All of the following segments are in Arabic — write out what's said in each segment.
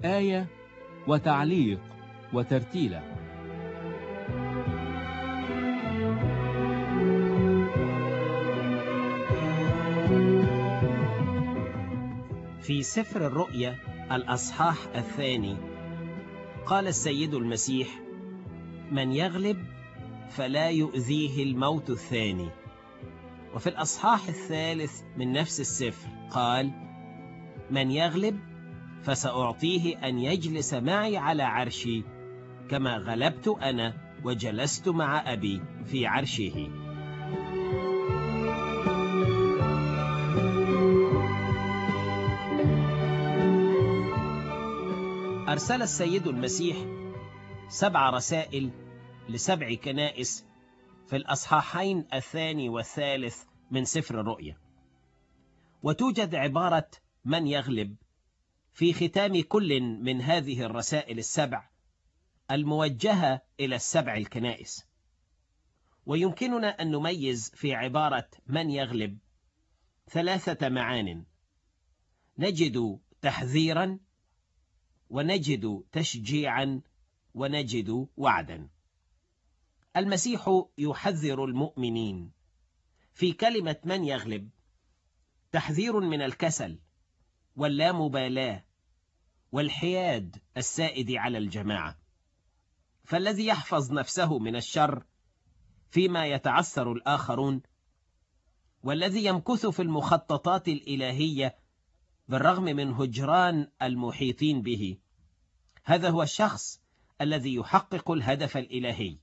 آية وتعليق وترتيلة. في سفر الرؤيا الأصحاح 2 قال السيد المسيح: من يغلب فلا يؤذيه الموت الثاني. وفي الأصحاح 3 من نفس السفر قال: من يغلب فسأعطيه أن يجلس معي على عرشي كما غلبت أنا وجلست مع أبي في عرشه. أرسل السيد المسيح 7 رسائل ل7 كنائس في الأصحاحين 2 و3 من سفر الرؤيا، وتوجد عبارة من يغلب في ختام كل من هذه الرسائل ال7 الموجهة إلى ال7 الكنائس. ويمكننا أن نميز في عبارة من يغلب 3 معان: نجد تحذيرا، ونجد تشجيعا، ونجد وعدا. المسيح يحذر المؤمنين في كلمة من يغلب، تحذير من الكسل واللامبالاة والحياد السائد على الجماعة. فالذي يحفظ نفسه من الشر فيما يتعثر الآخرون، والذي يمكث في المخططات الإلهية بالرغم من هجران المحيطين به، هذا هو الشخص الذي يحقق الهدف الإلهي،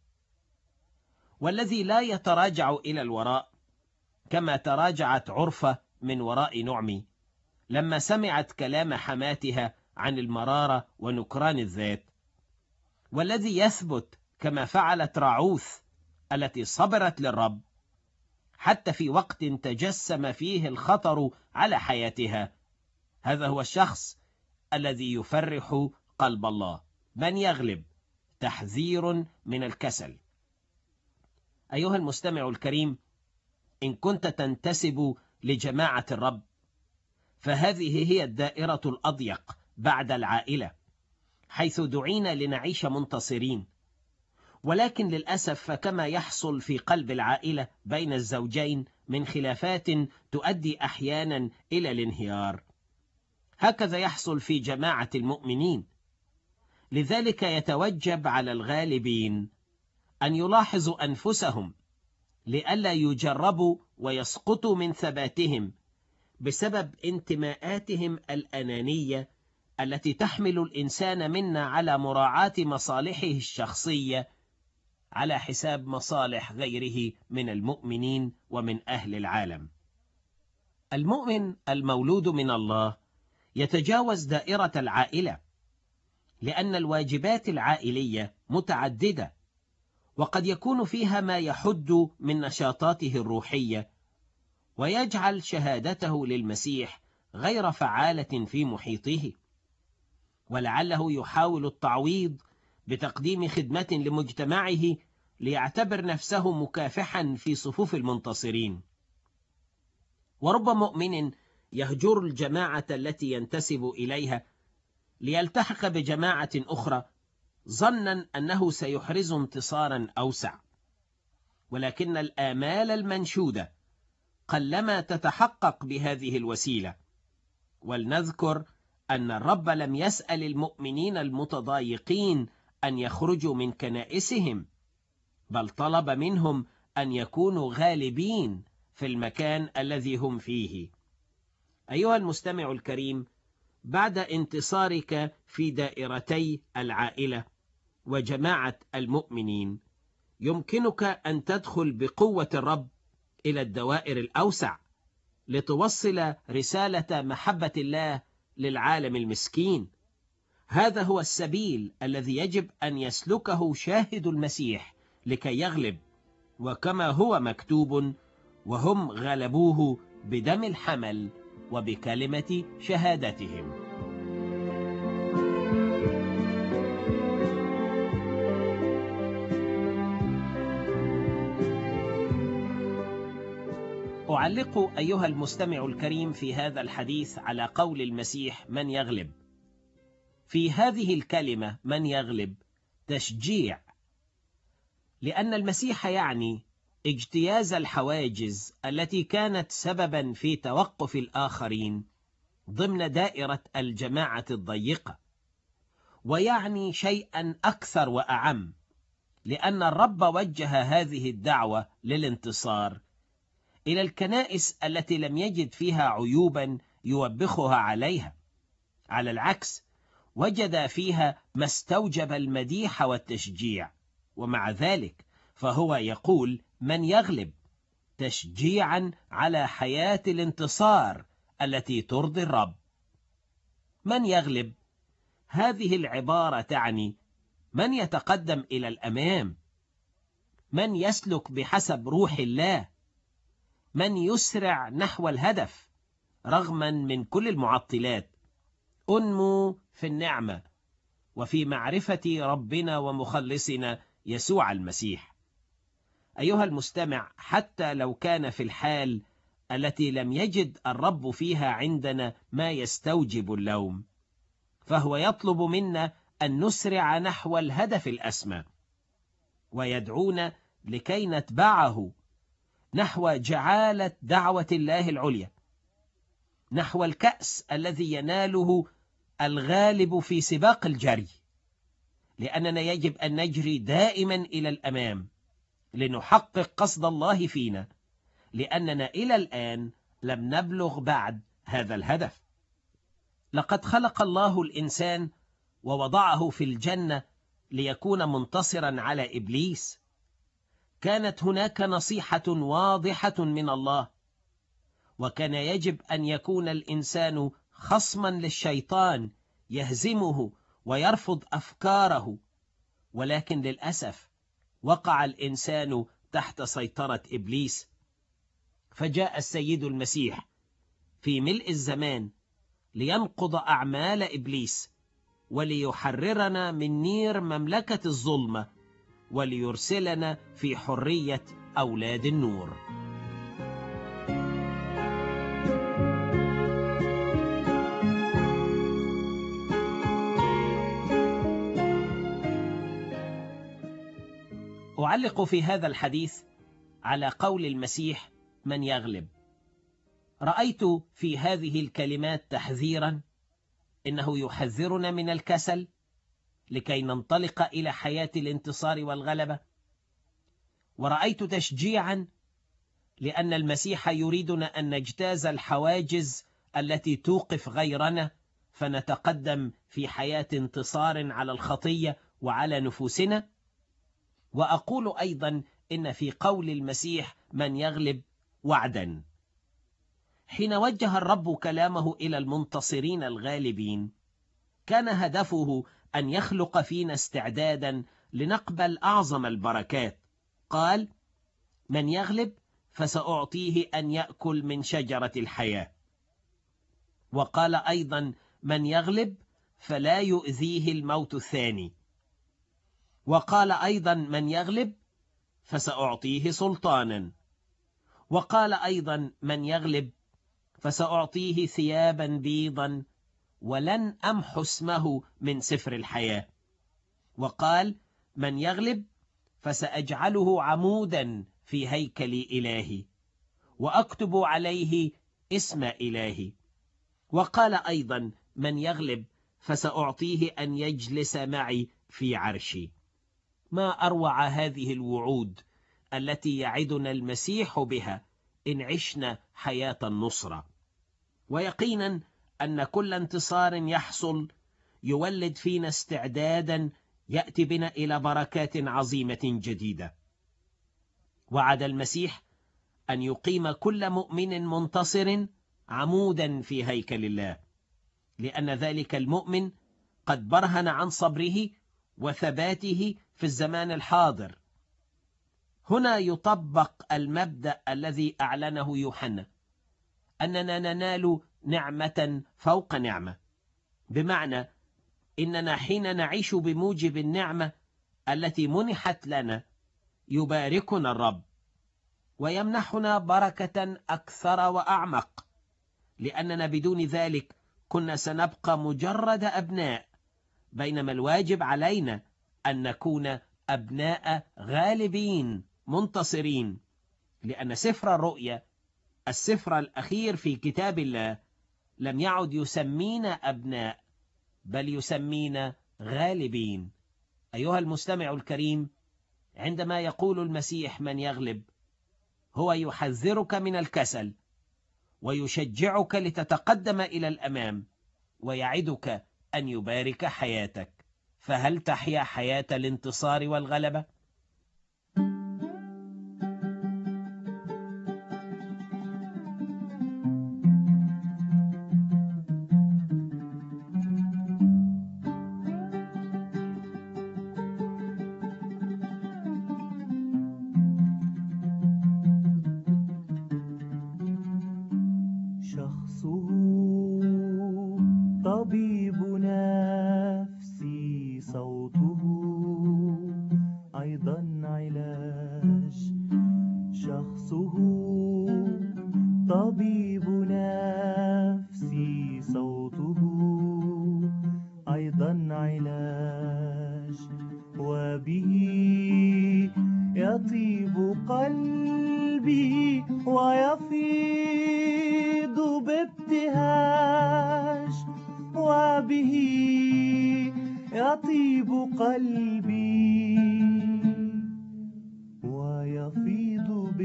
والذي لا يتراجع إلى الوراء كما تراجعت عرفة من وراء نعمي لما سمعت كلام حماتها عن المرارة ونكران الذات، والذي يثبت كما فعلت راعوث التي صبرت للرب حتى في وقت تجسم فيه الخطر على حياتها. هذا هو الشخص الذي يفرح قلب الله. من يغلب، تحذير من الكسل. أيها المستمع الكريم، إن كنت تنتسب لجماعة الرب فهذه هي الدائرة الأضيق بعد العائلة، حيث دعينا لنعيش منتصرين. ولكن للأسف فكما يحصل في قلب العائلة بين الزوجين من خلافات تؤدي أحيانا إلى الانهيار، هكذا يحصل في جماعة المؤمنين. لذلك يتوجب على الغالبين أن يلاحظوا أنفسهم لئلا يجربوا ويسقطوا من ثباتهم بسبب انتماءاتهم الأنانية التي تحمل الإنسان منا على مراعاة مصالحه الشخصية على حساب مصالح غيره من المؤمنين ومن أهل العالم. المؤمن المولود من الله يتجاوز دائرة العائلة، لأن الواجبات العائلية متعددة، وقد يكون فيها ما يحد من نشاطاته الروحية ويجعل شهادته للمسيح غير فعالة في محيطه، ولعله يحاول التعويض بتقديم خدمة لمجتمعه ليعتبر نفسه مكافحا في صفوف المنتصرين. ورب مؤمن يهجر الجماعة التي ينتسب إليها ليلتحق بجماعة أخرى ظنا أنه سيحرز انتصارا أوسع، ولكن الآمال المنشودة قلما تتحقق بهذه الوسيلة. ولنذكر أن الرب لم يسأل المؤمنين المتضايقين أن يخرجوا من كنائسهم، بل طلب منهم أن يكونوا غالبين في المكان الذي هم فيه. أيها المستمع الكريم، بعد انتصارك في دائرتي العائلة وجماعة المؤمنين، يمكنك أن تدخل بقوة الرب إلى الدوائر الأوسع لتوصل رسالة محبة الله للعالم المسكين. هذا هو السبيل الذي يجب أن يسلكه شاهد المسيح لكي يغلب، وكما هو مكتوب: وهم غلبوه بدم الحمل وبكلمة شهادتهم. أعلق أيها المستمع الكريم في هذا الحديث على قول المسيح من يغلب. في هذه الكلمة من يغلب تشجيع، لأن المسيح يعني اجتياز الحواجز التي كانت سببا في توقف الآخرين ضمن دائرة الجماعة الضيقة، ويعني شيئا أكثر وأعم، لأن الرب وجه هذه الدعوة للانتصار إلى الكنائس التي لم يجد فيها عيوبا يوبخها عليها. على العكس، وجد فيها ما استوجب المديح والتشجيع، ومع ذلك فهو يقول من يغلب، تشجيعا على حياة الانتصار التي ترضي الرب. من يغلب، هذه العبارة تعني من يتقدم إلى الأمام، من يسلك بحسب روح الله، من يسرع نحو الهدف رغما من كل المعطلات. أنمو في النعمة وفي معرفة ربنا ومخلصنا يسوع المسيح. أيها المستمع، حتى لو كان في الحال التي لم يجد الرب فيها عندنا ما يستوجب اللوم، فهو يطلب منا أن نسرع نحو الهدف الأسمى، ويدعونا لكي نتبعه نحو جعالة دعوة الله العليا، نحو الكأس الذي يناله الغالب في سباق الجري، لأننا يجب أن نجري دائما إلى الأمام لنحقق قصد الله فينا، لأننا إلى الآن لم نبلغ بعد هذا الهدف. لقد خلق الله الإنسان ووضعه في الجنة ليكون منتصرا على إبليس. كانت هناك نصيحة واضحة من الله، وكان يجب أن يكون الإنسان خصما للشيطان يهزمه ويرفض أفكاره، ولكن للأسف وقع الإنسان تحت سيطرة إبليس، فجاء السيد المسيح في ملء الزمان لينقض أعمال إبليس وليحررنا من نير مملكة الظلمة وليرسلنا في حرية أولاد النور. أعلق في هذا الحديث على قول المسيح من يغلب. رأيت في هذه الكلمات تحذيرا، إنه يحذرنا من الكسل لكي ننطلق إلى حياة الانتصار والغلبة، ورأيت تشجيعا لأن المسيح يريدنا أن نجتاز الحواجز التي توقف غيرنا فنتقدم في حياة انتصار على الخطية وعلى نفوسنا. وأقول أيضا إن في قول المسيح من يغلب وعدا. حين وجه الرب كلامه إلى المنتصرين الغالبين، كان هدفه أن يخلق فينا استعدادا لنقبل أعظم البركات. قال من يغلب فسأعطيه أن يأكل من شجرة الحياة. وقال أيضا من يغلب فلا يؤذيه الموت الثاني. وقال أيضا من يغلب فسأعطيه سلطانا. وقال أيضا من يغلب فسأعطيه ثيابا بيضا ولن أمحو اسمه من سفر الحياة. وقال من يغلب فسأجعله عمودا في هيكل إلهي وأكتب عليه اسم إلهي. وقال أيضا من يغلب فسأعطيه أن يجلس معي في عرشي. ما أروع هذه الوعود التي يعدنا المسيح بها إن عشنا حياة النصرة. ويقينا أن كل انتصار يحصل يولد فينا استعدادا يأتي بنا إلى بركات عظيمة جديدة. وعد المسيح أن يقيم كل مؤمن منتصر عمودا في هيكل الله، لأن ذلك المؤمن قد برهن عن صبره وثباته في الزمان الحاضر. هنا يطبق المبدأ الذي أعلنه يوحنا، أننا ننال نعمة فوق نعمة، بمعنى إننا حين نعيش بموجب النعمة التي منحت لنا يباركنا الرب ويمنحنا بركة أكثر وأعمق، لأننا بدون ذلك كنا سنبقى مجرد أبناء بينما الواجب علينا أن نكون أبناء غالبين منتصرين، لأن سفر الرؤيا السفر الأخير في كتاب الله لم يعد يسمينا أبناء، بل يسمينا غالبين. أيها المستمع الكريم، عندما يقول المسيح من يغلب، هو يحذرك من الكسل ويشجعك لتتقدم إلى الأمام، ويعدك أن يبارك حياتك. فهل تحيا حياة الانتصار والغلبة؟ شخصه طبيب نفسي، صوته أيضا علاج. شخصه طبيب نفسي، صوته أيضا علاج. وبه يطيب قلبي ويفيض بابتهاج. وبه يطيب قلبي ويفيض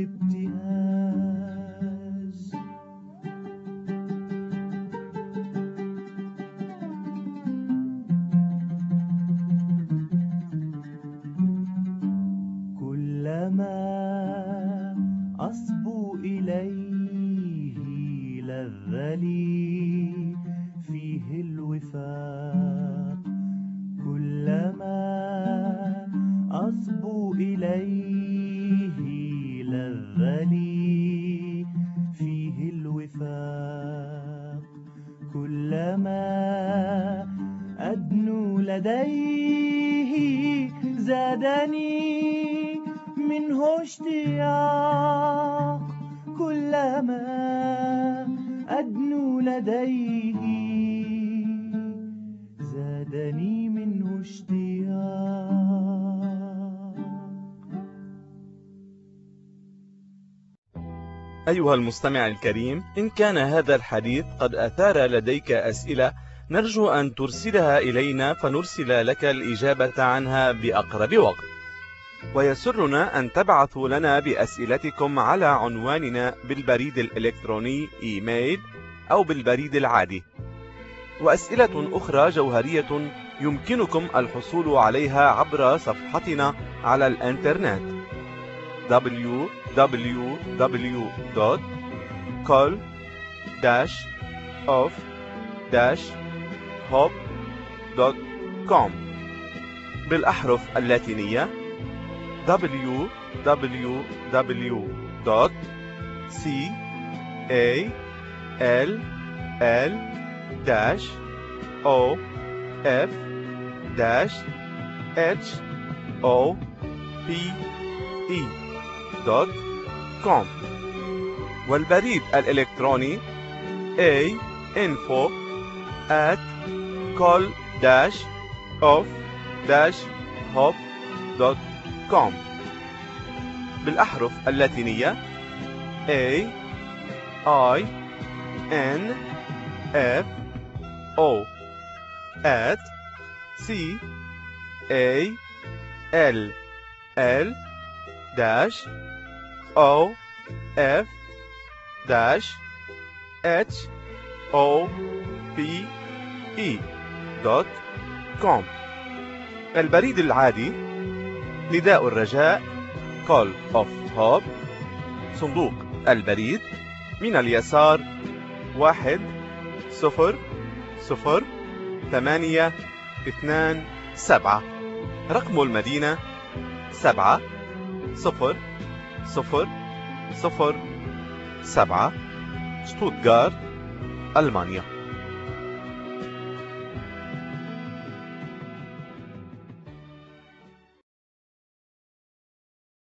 بابتهاج. كلما أصبو إليه لذ لي فيه الوفاق. كلما أصبو إليه لذ لي فيه الوفاق. كلما أدنو لديه زادني منه اشتياق. كلما أدنو لديه زادني منه اشتياق. أيها المستمع الكريم، إن كان هذا الحديث قد أثار لديك أسئلة، نرجو أن ترسلها إلينا فنرسل لك الإجابة عنها بأقرب وقت. ويسرنا أن تبعثوا لنا بأسئلتكم على عنواننا بالبريد الإلكتروني إيميل أو بالبريد العادي. وأسئلة أخرى جوهرية يمكنكم الحصول عليها عبر صفحتنا على الإنترنت www.call-of-hope.com بالأحرف اللاتينية www.call-of-hope.com والبريد الإلكتروني info@call-of-hope.com بالأحرف اللاتينية info@call-of-hope.com البريد العادي نداء الرجاء Call of Hope، صندوق البريد من اليسار 10027، رقم المدينة 70007، شتوتغارت، ألمانيا.